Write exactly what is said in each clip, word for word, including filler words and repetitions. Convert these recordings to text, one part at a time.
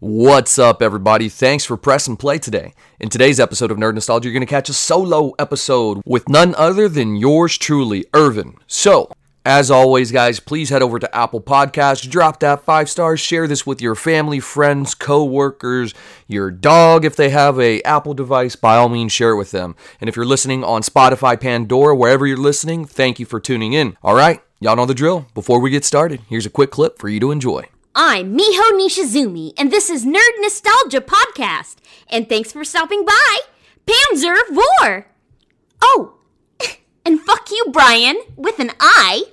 What's up, everybody? Thanks for pressing play today. In today's episode of Nerd Nostalgia, you're going to catch a solo episode with none other than yours truly, Irvin. So, as always, guys, please head over to Apple Podcasts, drop that five stars, share this with your family, friends, co-workers, your dog. If they have a Apple device, by all means, share it with them. And if you're listening on Spotify, Pandora, wherever you're listening, thank you for tuning in. All right, y'all know the drill. Before we get started, here's a quick clip for you to enjoy. I'm Miho Nishizumi, and this is Nerd Nostalgia Podcast. And thanks for stopping by, Panzer Vor! Oh, and fuck you, Brian, with an I.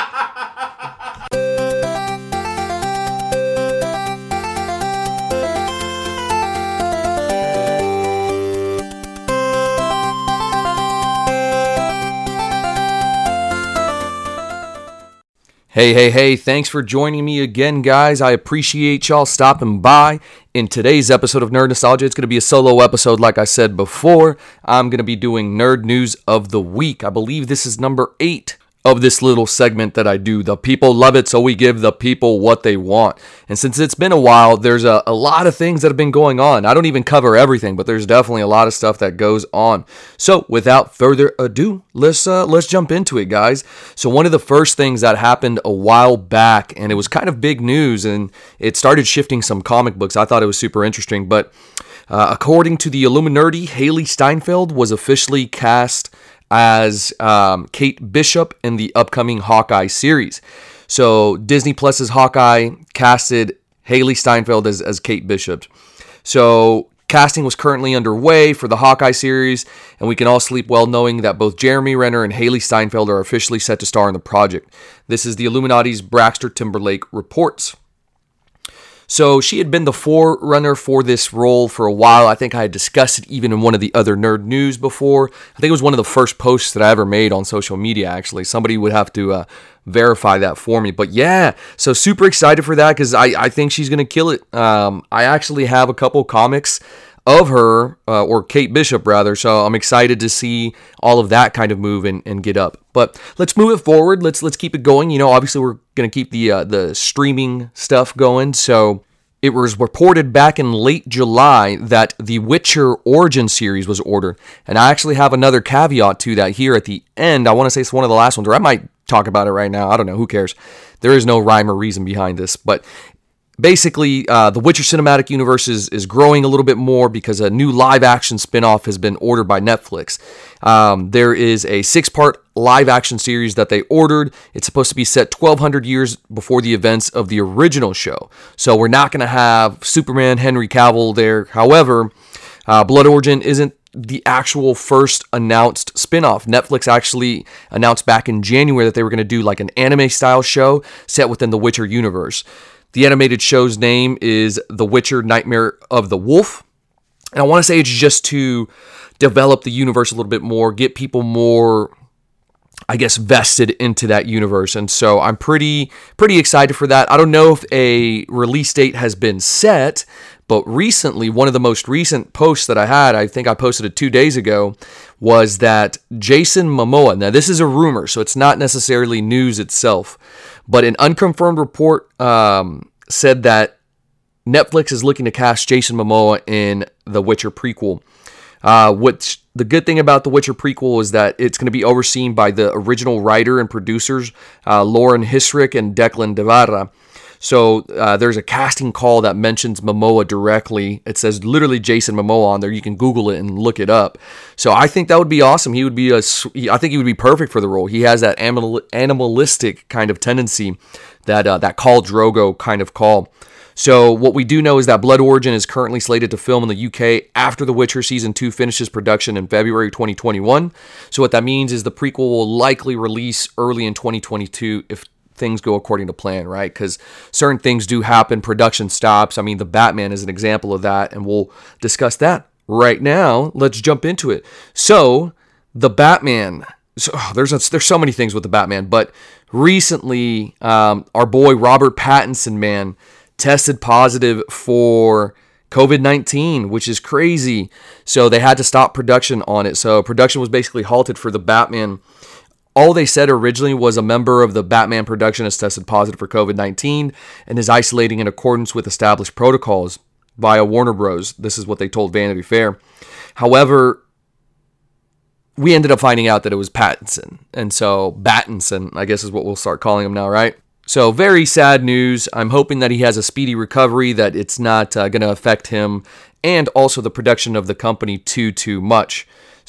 Hey, hey, hey, thanks for joining me again, guys. I appreciate y'all stopping by. In today's episode of Nerd Nostalgia, it's going to be a solo episode like I said before. I'm going to be doing Nerd News of the Week. I believe this is number eight of this little segment that I do. The people love it, so we give the people what they want. And since it's been a while, there's a, a lot of things that have been going on. I don't even cover everything, but there's definitely a lot of stuff that goes on. So without further ado, let's uh, let's jump into it, guys. So one of the first things that happened a while back, and it was kind of big news, and it started shifting some comic books. I thought it was super interesting, but uh, according to the Illuminati, Hailee Steinfeld was officially cast as um, Kate Bishop in the upcoming Hawkeye series. So Disney Plus's Hawkeye casted Hailee Steinfeld as, as Kate Bishop. So casting was currently underway for the Hawkeye series, and we can all sleep well knowing that both Jeremy Renner and Hailee Steinfeld are officially set to star in the project. This is the Illuminati's Braxton Timberlake reports. So she had been the forerunner for this role for a while. I think I had discussed it even in one of the other Nerd News before. I think it was one of the first posts that I ever made on social media, actually. Somebody would have to uh, verify that for me. But yeah, so super excited for that because I, I think she's going to kill it. Um, I actually have a couple comics of her, uh, or Kate Bishop rather, so I'm excited to see all of that kind of move and, and get up. But let's move it forward. Let's let's keep it going. You know, obviously we're going to keep the uh, the streaming stuff going. So it was reported back in late July that the Witcher Origin series was ordered. And I actually have another caveat to that here at the end. I want to say it's one of the last ones, or I might talk about it right now. I don't know. Who cares? There is no rhyme or reason behind this. But basically, uh, the Witcher cinematic universe is, is growing a little bit more because a new live-action spin-off has been ordered by Netflix. Um, there is a six-part live-action series that they ordered. It's supposed to be set twelve hundred years before the events of the original show. So we're not going to have Superman, Henry Cavill there. However, uh, Blood Origin isn't the actual first announced spin-off. Netflix actually announced back in January that they were going to do like an anime-style show set within the Witcher universe. The animated show's name is The Witcher Nightmare of the Wolf. And I want to say it's just to develop the universe a little bit more, get people more, I guess, vested into that universe. And so I'm pretty pretty excited for that. I don't know if a release date has been set, but recently, one of the most recent posts that I had, I think I posted it two days ago, was that Jason Momoa, now this is a rumor, so it's not necessarily news itself, but an unconfirmed report um, said that Netflix is looking to cast Jason Momoa in the Witcher prequel. Uh, which the good thing about the Witcher prequel is that it's going to be overseen by the original writer and producers, uh, Lauren Hissrich and Declan Devara. So uh, there's a casting call that mentions Momoa directly. It says literally Jason Momoa on there. You can Google it and look it up. So I think that would be awesome. He would be a, I think he would be perfect for the role. He has that animal, animalistic kind of tendency, that uh, that Khal Drogo kind of call. So what we do know is that Blood Origin is currently slated to film in the U K after The Witcher Season two finishes production in February twenty twenty-one. So what that means is the prequel will likely release early in twenty twenty-two if things go according to plan, right? Because certain things do happen, production stops. I mean, The Batman is an example of that, and we'll discuss that right now. Let's jump into it. So, The Batman. So, oh, there's a, there's so many things with The Batman, but recently, um, our boy Robert Pattinson, man, tested positive for covid nineteen, which is crazy. So they had to stop production on it. So production was basically halted for The Batman. All they said originally was a member of the Batman production has tested positive for covid nineteen and is isolating in accordance with established protocols. via Warner Bros. This is what they told Vanity Fair. However, we ended up finding out that it was Pattinson. And so Battinson, I guess is what we'll start calling him now, right? So very sad news. I'm hoping that he has a speedy recovery, that it's not uh, going to affect him and also the production of the company too, too much.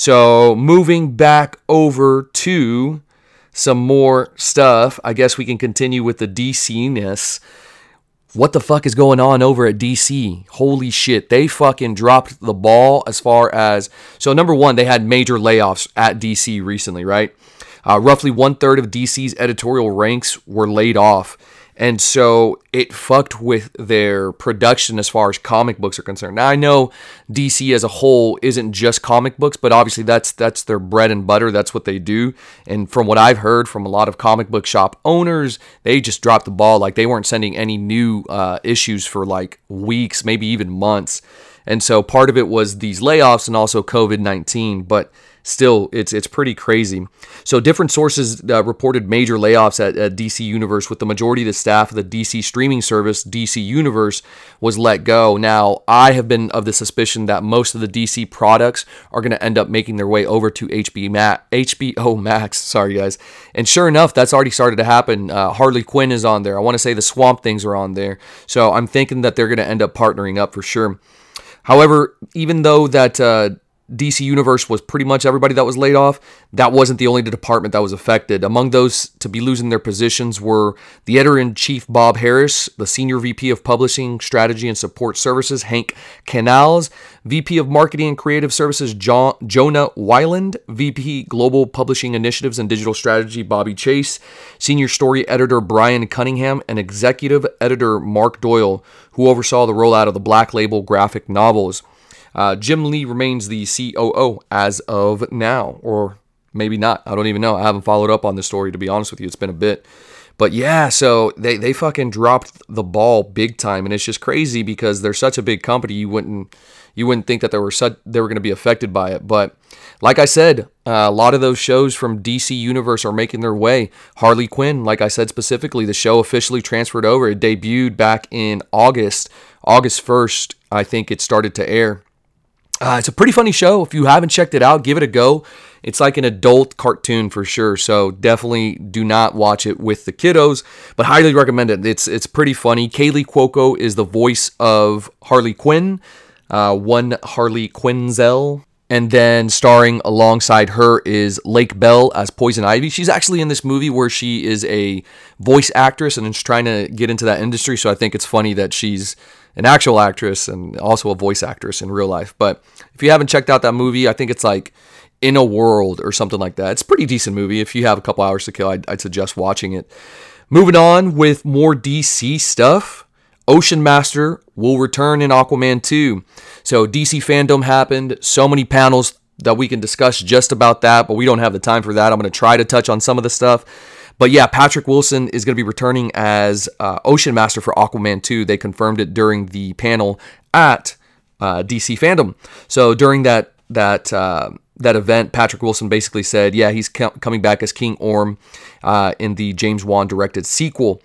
So moving back over to some more stuff, I guess we can continue with the D C-ness. What the fuck is going on over at D C? Holy shit, they fucking dropped the ball as far as... So number one, they had major layoffs at D C recently, right? Uh, roughly one-third of D C's editorial ranks were laid off. And so it fucked with their production as far as comic books are concerned. Now, I know D C as a whole isn't just comic books, but obviously that's that's their bread and butter. That's what they do. And from what I've heard from a lot of comic book shop owners, they just dropped the ball. Like, they weren't sending any new uh, issues for like weeks, maybe even months. And so part of it was these layoffs and also covid nineteen, but still, it's it's pretty crazy. So different sources uh, reported major layoffs at, at D C Universe, with the majority of the staff of the D C streaming service, D C Universe, was let go. Now, I have been of the suspicion that most of the D C products are going to end up making their way over to H B Ma- H B O Max. Sorry, guys. And sure enough, that's already started to happen. Uh, Harley Quinn is on there. I want to say the Swamp Things are on there. So I'm thinking that they're going to end up partnering up for sure. However, even though that... Uh, D C Universe was pretty much everybody that was laid off, that wasn't the only department that was affected. Among those to be losing their positions were the editor-in-chief Bob Harris, the senior V P of Publishing, Strategy, and Support Services Hank Canals, V P of Marketing and Creative Services John, Jonah Weiland, V P Global Publishing Initiatives and Digital Strategy Bobby Chase, Senior Story Editor Brian Cunningham, and Executive Editor Mark Doyle, who oversaw the rollout of the Black Label graphic novels. Uh, Jim Lee remains the C O O as of now, or maybe not. I don't even know. I haven't followed up on this story, to be honest with you. It's been a bit. But yeah, so they, they fucking dropped the ball big time, and it's just crazy because they're such a big company. You wouldn't you wouldn't think that they were such, they were going to be affected by it. But like I said, uh, a lot of those shows from D C Universe are making their way. Harley Quinn, like I said specifically, the show officially transferred over. It debuted back in August, August first. I think it started to air. Uh, it's a pretty funny show. If you haven't checked it out, give it a go. It's like an adult cartoon for sure, so definitely do not watch it with the kiddos, but highly recommend it. It's it's pretty funny. Kaylee Cuoco is the voice of Harley Quinn, uh, one Harley Quinzel, and then starring alongside her is Lake Bell as Poison Ivy. She's actually in this movie where she is a voice actress and is trying to get into that industry, so I think it's funny that she's an actual actress and also a voice actress in real life. But if you haven't checked out that movie, I think it's like In a World or something like that. It's a pretty decent movie. If you have a couple hours to kill, I'd, I'd suggest watching it. Moving on with more D C stuff. Ocean Master will return in Aquaman two. So D C fandom happened. So many panels that we can discuss just about that, but we don't have the time for that. I'm going to try to touch on some of the stuff. But yeah, Patrick Wilson is going to be returning as uh, Ocean Master for Aquaman two. They confirmed it during the panel at uh, D C Fandom. So during that that uh, that event, Patrick Wilson basically said, yeah, he's co- coming back as King Orm uh, in the James Wan directed sequel.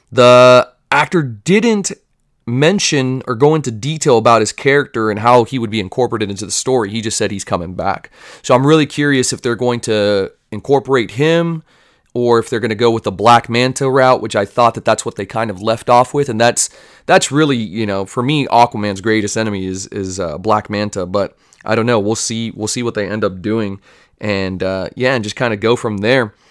The actor didn't mention or go into detail about his character and how he would be incorporated into the story. He just said he's coming back. So I'm really curious if they're going to incorporate him, or if they're going to go with the Black Manta route, which I thought that that's what they kind of left off with. And that's that's really, you know, for me, Aquaman's greatest enemy is is uh, Black Manta. But I don't know. We'll see. We'll see what they end up doing. And uh, yeah, and just kind of go from there.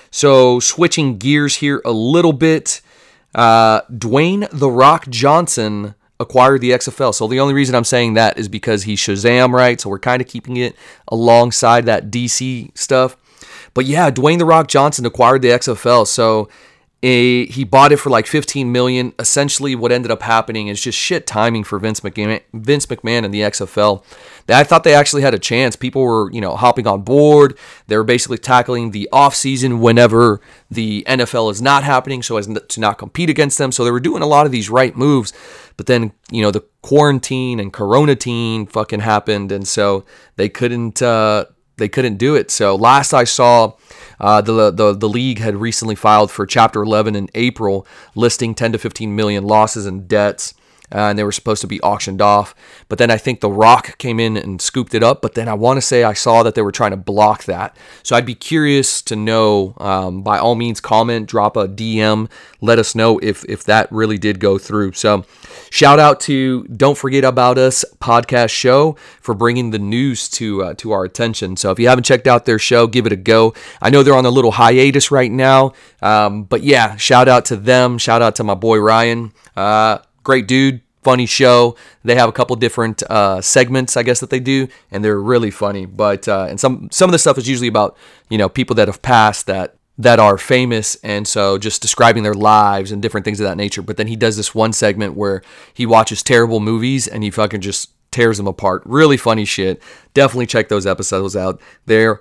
So switching gears here a little bit, uh, Dwayne The Rock Johnson acquired the X F L. So the only reason I'm saying that is because he's Shazam, right? So we're kind of keeping it alongside that D C stuff. But yeah, Dwayne The Rock Johnson acquired the X F L. So a, he bought it for like fifteen million dollars. Essentially, what ended up happening is just shit timing for Vince McMahon, Vince McMahon and the X F L. I thought they actually had a chance. People were, you know, hopping on board. They were basically tackling the offseason whenever the N F L is not happening, so as to not compete against them. So they were doing a lot of these right moves. But then, you know, the quarantine and Corona-tine fucking happened, and so they couldn't. Uh, They couldn't do it. So last I saw, uh, the, the the league had recently filed for Chapter eleven in April, listing ten to fifteen million losses and debts. Uh, and they were supposed to be auctioned off. But then I think The Rock came in and scooped it up. But then I want to say I saw that they were trying to block that. So I'd be curious to know, um, by all means, comment, drop a D M, let us know if, if that really did go through. So shout out to Don't Forget About Us podcast show for bringing the news to uh, to our attention. So if you haven't checked out their show, give it a go. I know they're on a little hiatus right now. Um, but yeah, shout out to them. Shout out to my boy Ryan. Uh, Great dude, funny show. They have a couple different uh, segments, I guess, that they do, and they're really funny. But uh, and some some of the stuff is usually about, you know, people that have passed that that are famous, and so just describing their lives and different things of that nature. But then he does this one segment where he watches terrible movies and he fucking just tears them apart. Really funny shit. Definitely check those episodes out. They're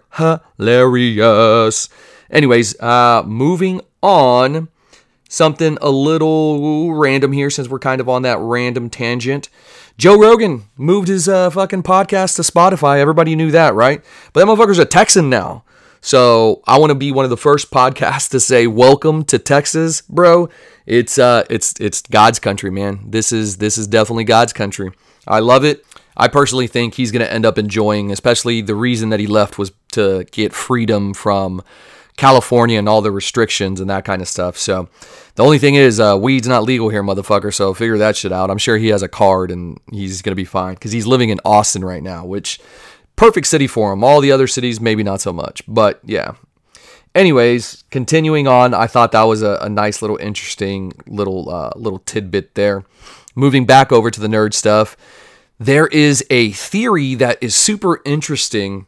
hilarious. Anyways, uh, moving on. Something a little random here since we're kind of on that random tangent. Joe Rogan moved his uh, fucking podcast to Spotify. Everybody knew that, right? But that motherfucker's a Texan now. So I want to be one of the first podcasts to say, welcome to Texas, bro. It's uh, it's it's God's country, man. This is this is definitely God's country. I love it. I personally think he's going to end up enjoying, especially the reason that he left was to get freedom from California and all the restrictions and that kind of stuff. So the only thing is, uh, weed's not legal here, motherfucker. So figure that shit out. I'm sure he has a card and he's going to be fine because he's living in Austin right now, which perfect city for him. All the other cities, maybe not so much, but yeah. Anyways, continuing on, I thought that was a, a nice little interesting little, uh, little tidbit there. Moving back over to the nerd stuff. There is a theory that is super interesting,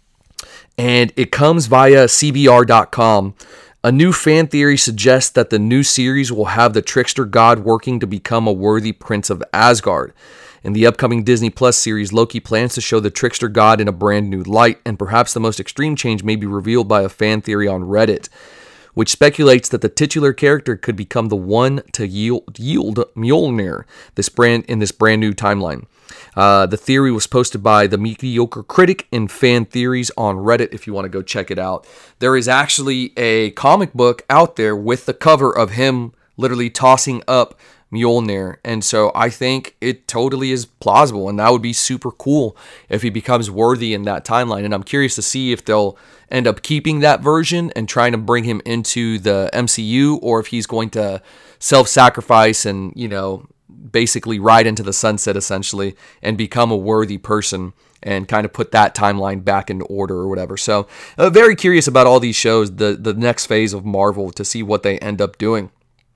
and it comes via C B R dot com. A new fan theory suggests that the new series will have the trickster god working to become a worthy prince of Asgard. In the upcoming Disney Plus series, Loki plans to show the trickster god in a brand new light, and perhaps the most extreme change may be revealed by a fan theory on Reddit, which speculates that the titular character could become the one to yield, yield Mjolnir this brand in this brand new timeline. Uh, the theory was posted by the Mediocre Critic in Fan Theories on Reddit if you want to go check it out. There is actually a comic book out there with the cover of him literally tossing up Mjolnir, and so I think it totally is plausible, and that would be super cool if he becomes worthy in that timeline. And I'm curious to see if they'll end up keeping that version and trying to bring him into the M C U, or if he's going to self-sacrifice and, you know, basically ride into the sunset essentially and become a worthy person and kind of put that timeline back into order or whatever. So uh, very curious about all these shows, the, the next phase of Marvel, to see what they end up doing.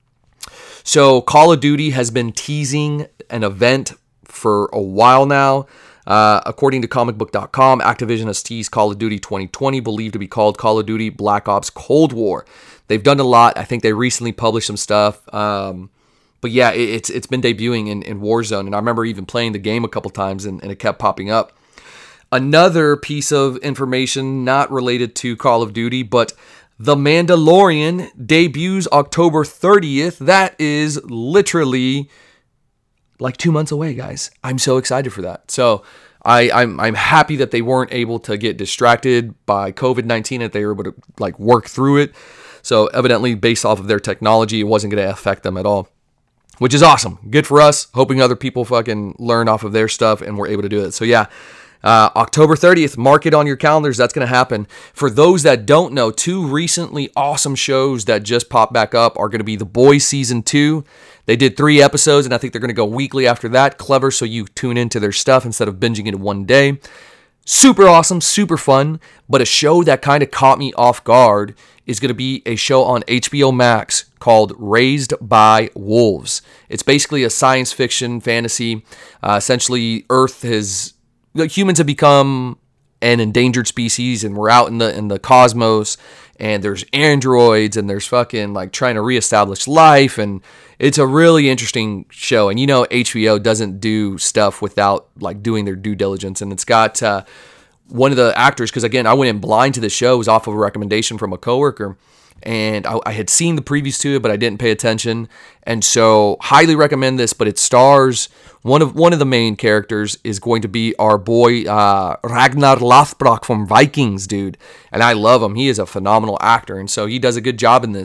So Call of Duty has been teasing an event for a while now. Uh, according to comic book dot com, Activision has teased Call of Duty twenty twenty, believed to be called Call of Duty Black Ops Cold War. They've done a lot. I think they recently published some stuff. Um, but yeah, it, it's it's been debuting in, in Warzone, and I remember even playing the game a couple times, and, and it kept popping up. Another piece of information not related to Call of Duty, but The Mandalorian debuts October thirtieth. That is literally like two months away, guys. I'm so excited for that. So I, I'm I'm happy that they weren't able to get distracted by covid nineteen, that they were able to like work through it. So evidently, based off of their technology, it wasn't going to affect them at all, which is awesome. Good for us. Hoping other people fucking learn off of their stuff and we're able to do it. So yeah. Uh, October thirtieth, mark it on your calendars. That's going to happen. For those that don't know, two recently awesome shows that just popped back up are going to be The Boys Season two. They did three episodes, and I think they're going to go weekly after that. Clever, so you tune into their stuff instead of binging it in one day. Super awesome, super fun, but a show that kind of caught me off guard is going to be a show on H B O Max called Raised by Wolves. It's basically a science fiction fantasy. Uh, essentially, Earth has... humans have become an endangered species, and we're out in the in the cosmos, and there's androids, and there's fucking like trying to reestablish life, and it's a really interesting show. And you know, H B O doesn't do stuff without like doing their due diligence, and it's got uh, one of the actors, because again, I went in blind to the show. It was off of a recommendation from a coworker, and I, I had seen the previews to it, but I didn't pay attention, and so highly recommend this. But it stars one of one of the main characters is going to be our boy uh, Ragnar Lothbrok from Vikings, dude, and I love him. He is a phenomenal actor, and so he does a good job in this.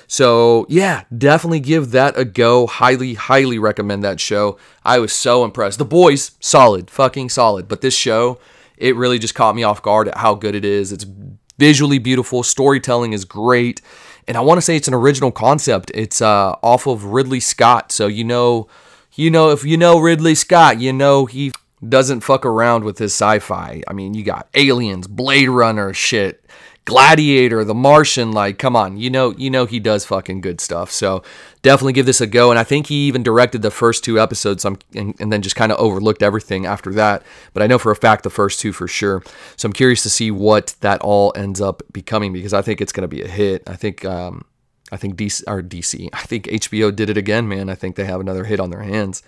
So yeah, definitely give that a go. Highly, highly recommend that show. I was so impressed. The Boys, solid, fucking solid. But this show, it really just caught me off guard at how good it is. It's visually beautiful. Storytelling is great. And I want to say it's an original concept. It's uh, off of Ridley Scott. So you know, you know, if you know Ridley Scott, you know he doesn't fuck around with his sci-fi. I mean, you got Aliens, Blade Runner, shit, Gladiator, The Martian. Like, come on, you know, you know he does fucking good stuff. So definitely give this a go. And I think he even directed the first two episodes, and, and then just kind of overlooked everything after that. But I know for a fact the first two for sure. So I'm curious to see what that all ends up becoming, because I think it's going to be a hit. I think, um, I think D C or D C. I think H B O did it again, man. I think they have another hit on their hands.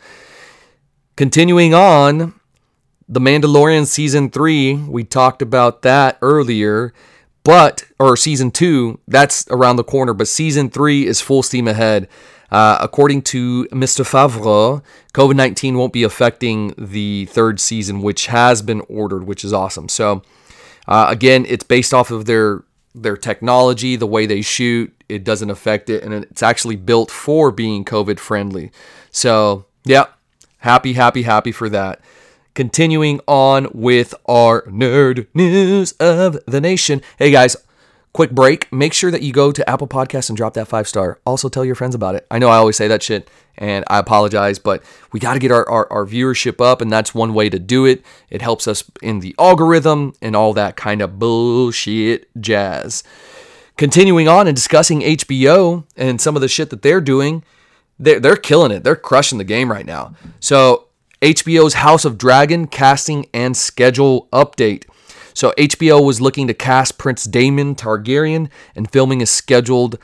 Continuing on. The Mandalorian Season three, we talked about that earlier, but, or Season two, that's around the corner, but Season three is full steam ahead. Uh, according to Mister Favreau, covid nineteen won't be affecting the third season, which has been ordered, which is awesome. So, uh, again, it's based off of their their technology, the way they shoot. It doesn't affect it, and it's actually built for being COVID friendly. So, yeah, happy, happy, happy for that. Continuing on with our nerd news of the nation. Hey guys, quick break. Make sure that you go to Apple Podcasts and drop that five star. Also tell your friends about it. I know I always say that shit and I apologize, but we got to get our, our, our viewership up, and that's one way to do it. It helps us in the algorithm and all that kind of bullshit jazz. Continuing on and discussing H B O and some of the shit that they're doing, they're, they're killing it. They're crushing the game right now. So H B O's House of Dragon casting and schedule update. So H B O was looking to cast Prince Daemon Targaryen, and filming is scheduled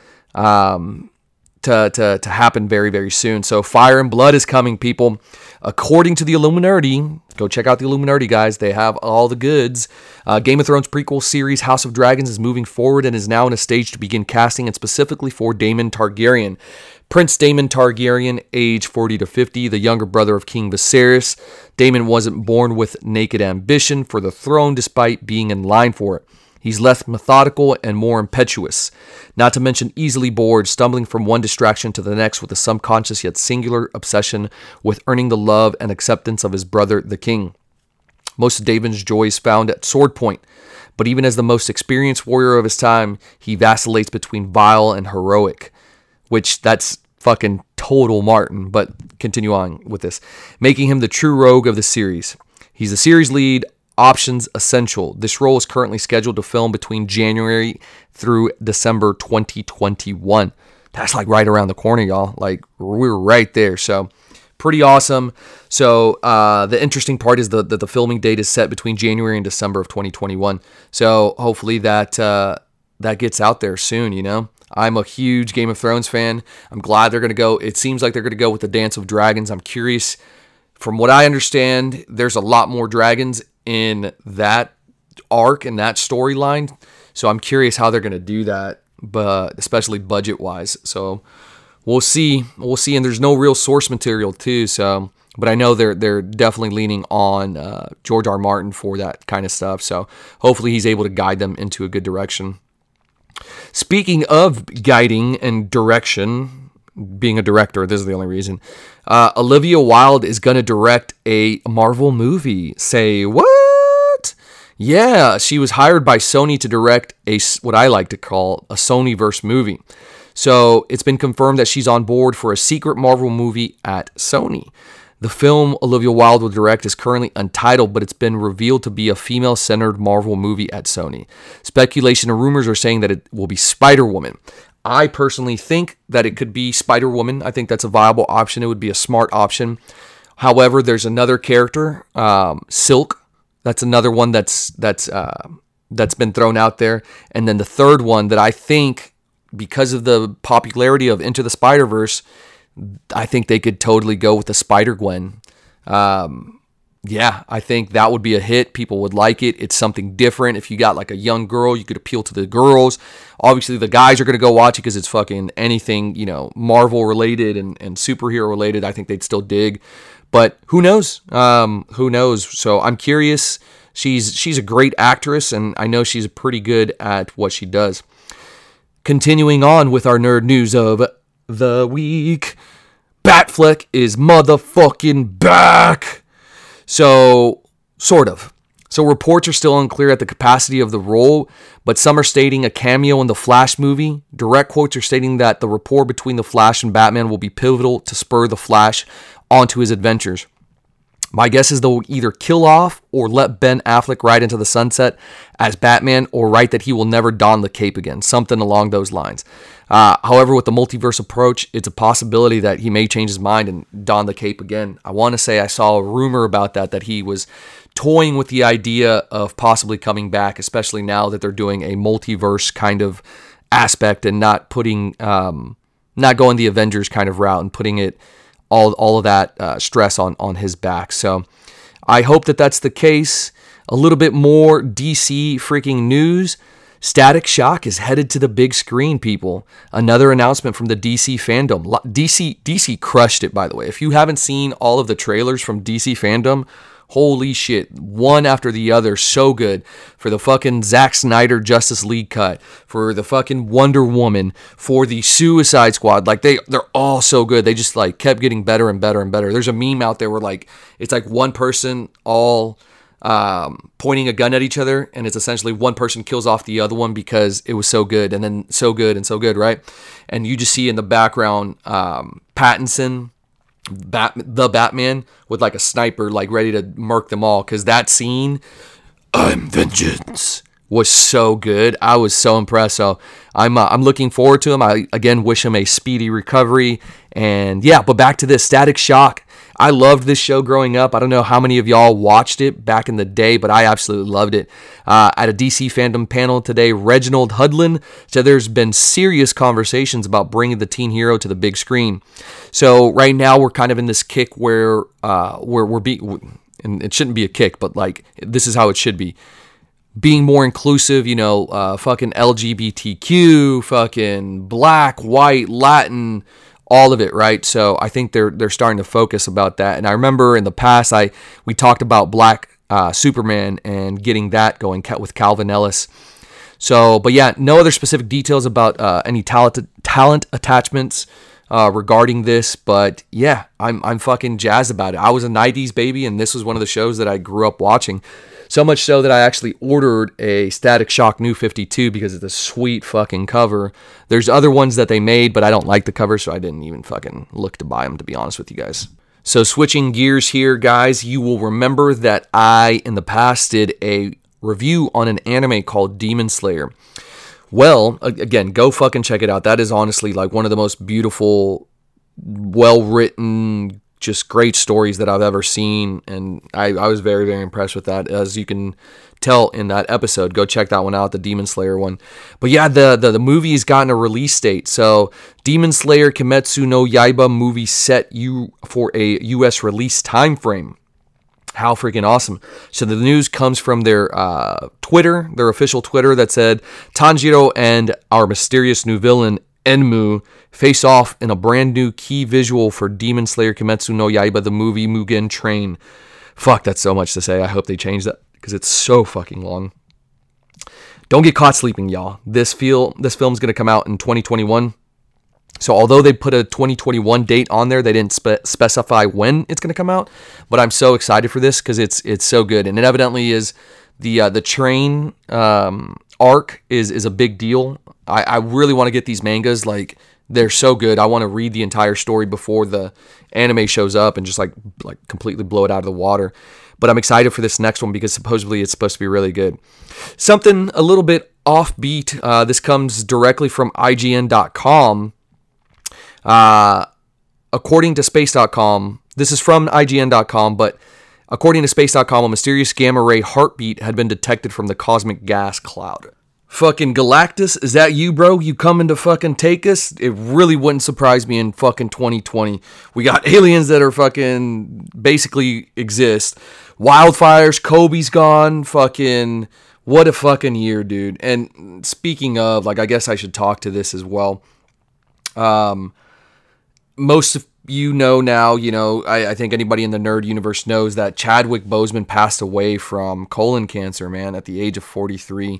um, to, to, to happen very, very soon. So Fire and Blood is coming, people. According to the Illuminati, go check out the Illuminati, guys. They have all the goods. Uh, Game of Thrones prequel series House of Dragons is moving forward and is now in a stage to begin casting, and specifically for Daemon Targaryen. Prince Daemon Targaryen, age forty to fifty, the younger brother of King Viserys. Daemon wasn't born with naked ambition for the throne despite being in line for it. He's less methodical and more impetuous, not to mention easily bored, stumbling from one distraction to the next with a subconscious yet singular obsession with earning the love and acceptance of his brother, the king. Most of Daemon's joy is found at sword point, but even as the most experienced warrior of his time, he vacillates between vile and heroic, which that's fucking total Martin, but continue on with this, making him the true rogue of the series. He's the series lead, options essential. This role is currently scheduled to film between January through December twenty twenty-one. That's like right around the corner, y'all. Like, we're right there. So pretty awesome. So uh, the interesting part is that the, the filming date is set between January and December of twenty twenty-one. So hopefully that uh, that gets out there soon, you know. I'm a huge Game of Thrones fan. I'm glad they're going to go. It seems like they're going to go with the Dance of Dragons. I'm curious. From what I understand, there's a lot more dragons in that arc and that storyline. So I'm curious how they're going to do that, but especially budget-wise. So we'll see. We'll see. And there's no real source material too. So, but I know they're they're definitely leaning on uh, George R. R. Martin for that kind of stuff. So hopefully he's able to guide them into a good direction. Speaking of guiding and direction, being a director, this is the only reason, uh, Olivia Wilde is going to direct a Marvel movie. Say what? Yeah, she was hired by Sony to direct a what I like to call a Sonyverse movie. So it's been confirmed that she's on board for a secret Marvel movie at Sony. The film Olivia Wilde will direct is currently untitled, but it's been revealed to be a female-centered Marvel movie at Sony. Speculation and rumors are saying that it will be Spider-Woman. I personally think that it could be Spider-Woman. I think that's a viable option. It would be a smart option. However, there's another character, um, Silk. That's another one that's that's uh, that's been thrown out there. And then the third one that I think, because of the popularity of Into the Spider-Verse, I think they could totally go with the Spider-Gwen. Um, yeah, I think that would be a hit. People would like it. It's something different. If you got like a young girl, you could appeal to the girls. Obviously, the guys are going to go watch it because it's fucking anything, you know, Marvel related and, and superhero related. I think they'd still dig. But who knows? Um, who knows? So I'm curious. She's she's a great actress, and I know she's pretty good at what she does. continuing on with our nerd news of the week, Batfleck is motherfucking back. So, sort of. So reports are still unclear at the capacity of the role, but some are stating a cameo in the Flash movie. Direct quotes are stating that the rapport between the Flash and Batman will be pivotal to spur the Flash onto his adventures. My guess is they'll either kill off or let Ben Affleck ride into the sunset as Batman, or write that he will never don the cape again, something along those lines. Uh, however, with the multiverse approach, it's a possibility that he may change his mind and don the cape again. I want to say I saw a rumor about that, that he was toying with the idea of possibly coming back, especially now that they're doing a multiverse kind of aspect and not putting, um, not going the Avengers kind of route and putting it all all of that uh, stress on on his back. So I hope that that's the case. A little bit more D C freaking news. Static Shock is headed to the big screen, people. Another announcement from the D C fandom. D C D C crushed it, by the way. If you haven't seen all of the trailers from D C fandom, holy shit, one after the other, so good. For the fucking Zack Snyder Justice League cut, for the fucking Wonder Woman, for the Suicide Squad, like they, they're all so good. They just like kept getting better and better and better. There's a meme out there where like, it's like one person all um, pointing a gun at each other, and it's essentially one person kills off the other one because it was so good, and then so good and so good, right? And you just see in the background, um, Pattinson, Bat, the Batman with like a sniper, like ready to murk them all, because that scene, I'm vengeance, was so good. I was so impressed. So I'm uh, I'm looking forward to him. I again wish him a speedy recovery. And yeah, but back to this Static Shock. I loved this show growing up. I don't know how many of y'all watched it back in the day, but I absolutely loved it. Uh, at a D C fandom panel today, Reginald Hudlin said there's been serious conversations about bringing the teen hero to the big screen. So right now we're kind of in this kick where uh, where we're being, and it shouldn't be a kick, but like this is how it should be. Being more inclusive, you know, uh, fucking L G B T Q, fucking black, white, Latin, all of it, right? So I think they're they're starting to focus about that. And I remember in the past, I we talked about Black uh, Superman and getting that going with Calvin Ellis. So, but yeah, no other specific details about uh, any talent talent attachments uh, regarding this. But yeah, I'm I'm fucking jazzed about it. I was a nineties baby, and this was one of the shows that I grew up watching. So much so that I actually ordered a Static Shock New fifty-two because it's a sweet fucking cover. There's other ones that they made, but I don't like the cover, so I didn't even fucking look to buy them, to be honest with you guys. So switching gears here, guys, you will remember that I, in the past, did a review on an anime called Demon Slayer. Well, again, go fucking check it out. That is honestly like one of the most beautiful, well-written, just great stories that I've ever seen, and I, I was very, very impressed with that, as you can tell in that episode. Go check that one out, the Demon Slayer one. But yeah, the, the, the movie's gotten a release date, so Demon Slayer Kimetsu no Yaiba movie set you for a U S release time frame. How freaking awesome. So the news comes from their uh, Twitter, their official Twitter, that said, Tanjiro and our mysterious new villain, Enmu, face off in a brand new key visual for Demon Slayer Kimetsu no Yaiba, the movie Mugen Train. Fuck, that's so much to say. I hope they change that, because it's so fucking long. Don't get caught sleeping, y'all. This feel this film's going to come out in twenty twenty-one. So although they put a twenty twenty-one date on there, they didn't spe- specify when it's going to come out. But I'm so excited for this because it's it's so good. And it evidently is the uh, the train um, arc is is a big deal. I, I really want to get these mangas. Like, they're so good. I want to read the entire story before the anime shows up and just like like completely blow it out of the water. But I'm excited for this next one because supposedly it's supposed to be really good. Something a little bit offbeat. Uh, this comes directly from I G N dot com. Uh, according to Space dot com, this is from I G N dot com, but according to Space dot com, a mysterious gamma ray heartbeat had been detected from the cosmic gas cloud. Fucking Galactus, is that you, bro? You coming to fucking take us? It really wouldn't surprise me in fucking twenty twenty. We got aliens that are fucking basically exist. Wildfires, Kobe's gone. Fucking, what a fucking year, dude. And speaking of, like, I guess I should talk to this as well. Um, most of you know now, you know, I, I think anybody in the nerd universe knows that Chadwick Boseman passed away from colon cancer, man, at the age of forty-three.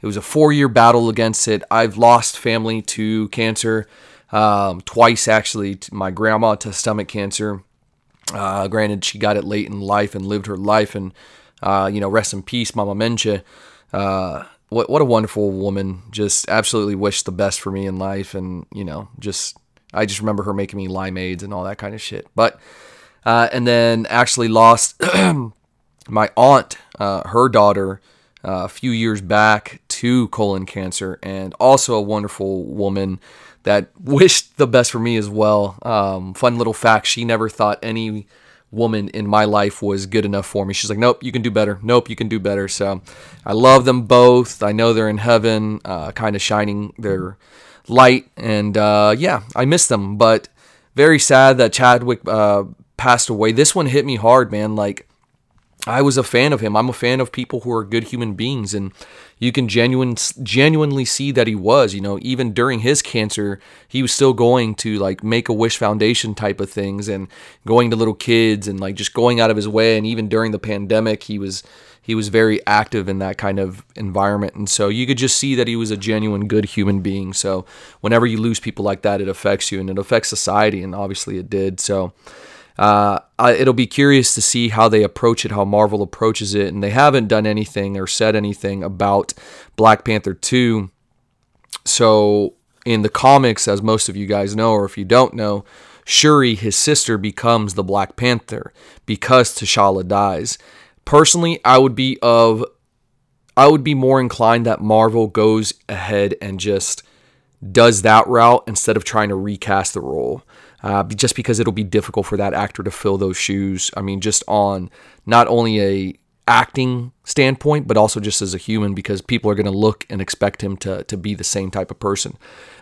It was a four-year battle against it. I've lost family to cancer um, twice, actually. My grandma to stomach cancer. Uh, granted, she got it late in life and lived her life, and uh, you know, rest in peace, Mama Mencha. Uh, what what a wonderful woman! Just absolutely wished the best for me in life, and you know, just I just remember her making me limeades and all that kind of shit. But uh, and then actually lost my aunt, uh, her daughter, uh, a few years back to colon cancer, and also a wonderful woman that wished the best for me as well. Um, fun little fact, she never thought any woman in my life was good enough for me. She's like, nope, you can do better. Nope, you can do better. So I love them both. I know they're in heaven, uh, kind of shining their light. And uh, yeah, I miss them. But very sad that Chadwick uh, passed away. This one hit me hard, man. Like, I was a fan of him. I'm a fan of people who are good human beings, and you can genuine, genuinely see that he was. You know, even during his cancer, he was still going to like Make-A-Wish Foundation type of things, and going to little kids, and like just going out of his way. And even during the pandemic, he was he was very active in that kind of environment. And so you could just see that he was a genuine good human being. So whenever you lose people like that, it affects you, and it affects society, and obviously it did. So. Uh, I, it'll be curious to see how they approach it, how Marvel approaches it, and they haven't done anything or said anything about Black Panther two. So in the comics, as most of you guys know, or if you don't know, Shuri, his sister, becomes the Black Panther because T'Challa dies. Personally, I would be of, I would be more inclined that Marvel goes ahead and just does that route instead of trying to recast the role. Uh, just because it'll be difficult for that actor to fill those shoes. I mean, just on not only a acting standpoint, but also just as a human, because people are going to look and expect him to to be the same type of person.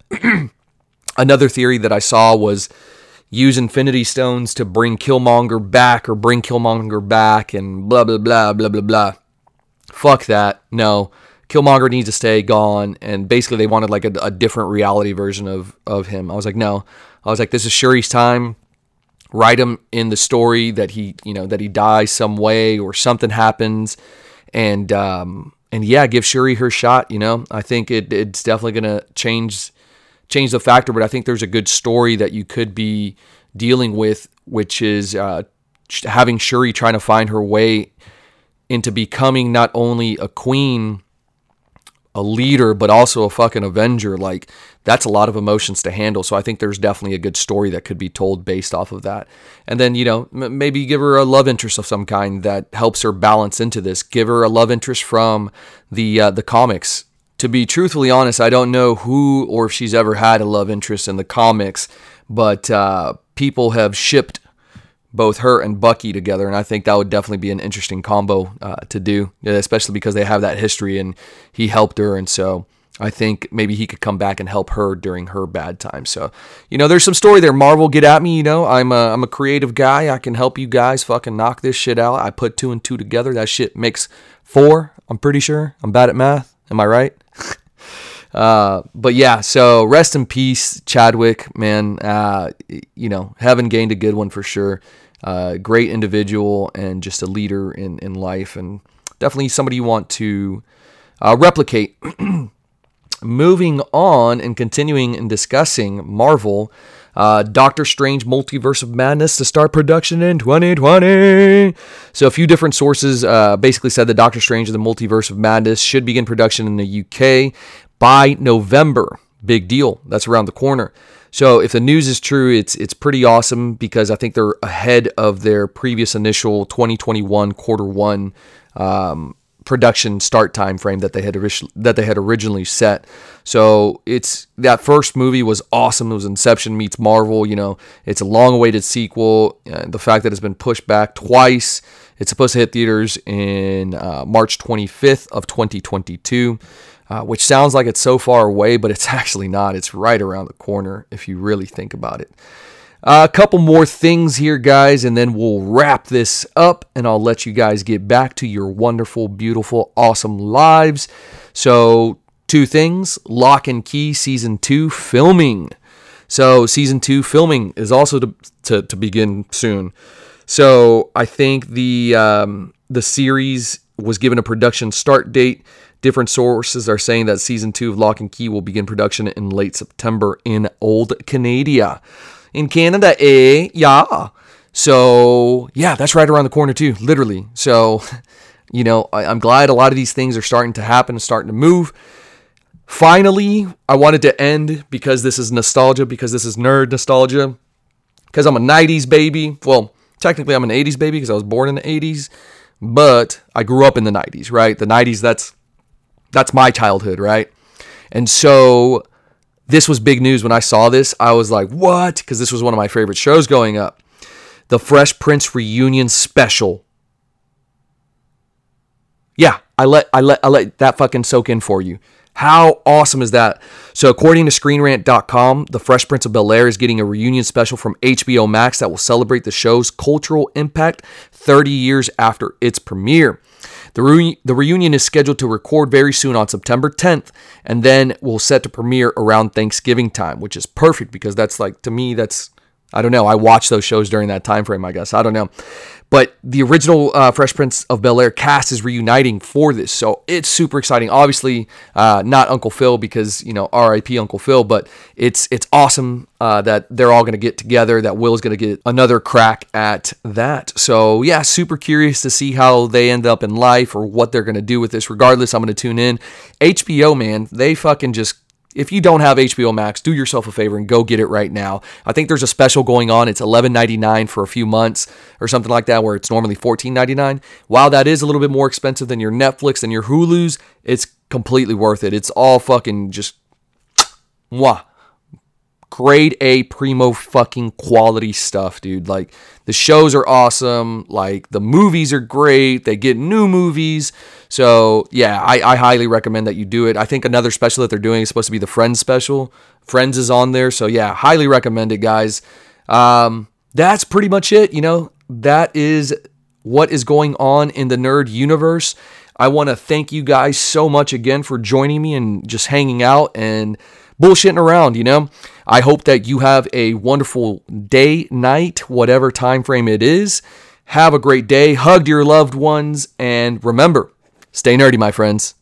Another theory that I saw was use Infinity Stones to bring Killmonger back, or bring Killmonger back, and blah, blah, blah, blah, blah, blah. Fuck that. No. Killmonger needs to stay gone, and basically they wanted like a, a different reality version of, of him. I was like, no. I was like, this is Shuri's time. Write him in the story that he, you know, that he dies some way or something happens, and um, and yeah, give Shuri her shot. You know, I think it it's definitely gonna change change the factor, but I think there's a good story that you could be dealing with, which is uh, having Shuri trying to find her way into becoming not only a queen, a leader, but also a fucking Avenger. Like, that's a lot of emotions to handle. So I think there's definitely a good story that could be told based off of that. And then, you know, m- maybe give her a love interest of some kind that helps her balance into this. Give her a love interest from the uh, the comics. To be truthfully honest, I don't know who or if she's ever had a love interest in the comics, but uh, people have shipped both her and Bucky together, and I think that would definitely be an interesting combo uh, to do, especially because they have that history, and he helped her, and so I think maybe he could come back and help her during her bad time. So, you know, there's some story there. Marvel, get at me. You know, I'm a, I'm a creative guy. I can help you guys fucking knock this shit out. I put two and two together. That shit makes four. I'm pretty sure. I'm bad at math. Am I right? uh, but yeah, so rest in peace, Chadwick, man. Uh, you know, heaven gained a good one for sure. Uh, great individual and just a leader in, in life, and definitely somebody you want to uh, replicate. Moving on and continuing and discussing Marvel, uh, Doctor Strange Multiverse of Madness to start production in twenty twenty. So a few different sources uh, basically said that Doctor Strange and the Multiverse of Madness should begin production in the U K by November. Big deal. That's around the corner. So if the news is true, it's it's pretty awesome, because I think they're ahead of their previous initial twenty twenty-one quarter one um, production start time frame that they had ori- that they had originally set. So it's that first movie was awesome. It was Inception meets Marvel. You know, it's a long-awaited sequel. Uh, the fact that it's been pushed back twice. It's supposed to hit theaters in uh, March twenty-fifth of twenty twenty-two. Uh, which sounds like it's so far away, but it's actually not. It's right around the corner if you really think about it. Uh, a couple more things here, guys, and then we'll wrap this up, and I'll let you guys get back to your wonderful, beautiful, awesome lives. So, two things. Lock and Key Season two filming. So, Season two filming is also to, to, to begin soon. So, I think the um, the series was given a production start date Different sources are saying that season two of Lock and Key will begin production in late September in Old Canada. In Canada, eh? Yeah. So, yeah, that's right around the corner too, literally. So, you know, I, I'm glad a lot of these things are starting to happen, starting to move. Finally, I wanted to end because this is nostalgia, because this is nerd nostalgia, because I'm a nineties baby. Well, technically I'm an eighties baby because I was born in the eighties, but I grew up in the nineties, right? The nineties, that's that's my childhood, right? And so this was big news when I saw this. I was like, what? Because this was one of my favorite shows growing up. The Fresh Prince reunion special. Yeah, I let I let I let that fucking soak in for you. How awesome is that? So according to Screen Rant dot com, The Fresh Prince of Bel-Air is getting a reunion special from H B O Max that will celebrate the show's cultural impact thirty years after its premiere. The, re- the reunion is scheduled to record very soon on September tenth, and then will set to premiere around Thanksgiving time, which is perfect because that's like, to me, that's, I don't know, I watch those shows during that time frame, I guess. I don't know. But the original uh, Fresh Prince of Bel-Air cast is reuniting for this, so it's super exciting. Obviously, uh, not Uncle Phil because, you know, R I P Uncle Phil, but it's it's awesome uh, that they're all going to get together, that Will's going to get another crack at that. So, yeah, super curious to see how they end up in life or what they're going to do with this. Regardless, I'm going to tune in. H B O, man, they fucking just... If you don't have H B O Max, do yourself a favor and go get it right now. I think there's a special going on. It's eleven ninety-nine for a few months or something like that, where it's normally fourteen ninety-nine. While that is a little bit more expensive than your Netflix and your Hulu's, it's completely worth it. It's all fucking just mwah. Grade A primo fucking quality stuff, dude. Like, the shows are awesome. Like, the movies are great. They get new movies. So, yeah, I, I highly recommend that you do it. I think another special that they're doing is supposed to be the Friends special. Friends is on there. So, yeah, highly recommend it, guys. Um, that's pretty much it. You know, that is what is going on in the nerd universe. I want to thank you guys so much again for joining me and just hanging out and bullshitting around, you know. I hope that you have a wonderful day, night, whatever time frame it is. Have a great day. Hug your loved ones. And remember, stay nerdy, my friends.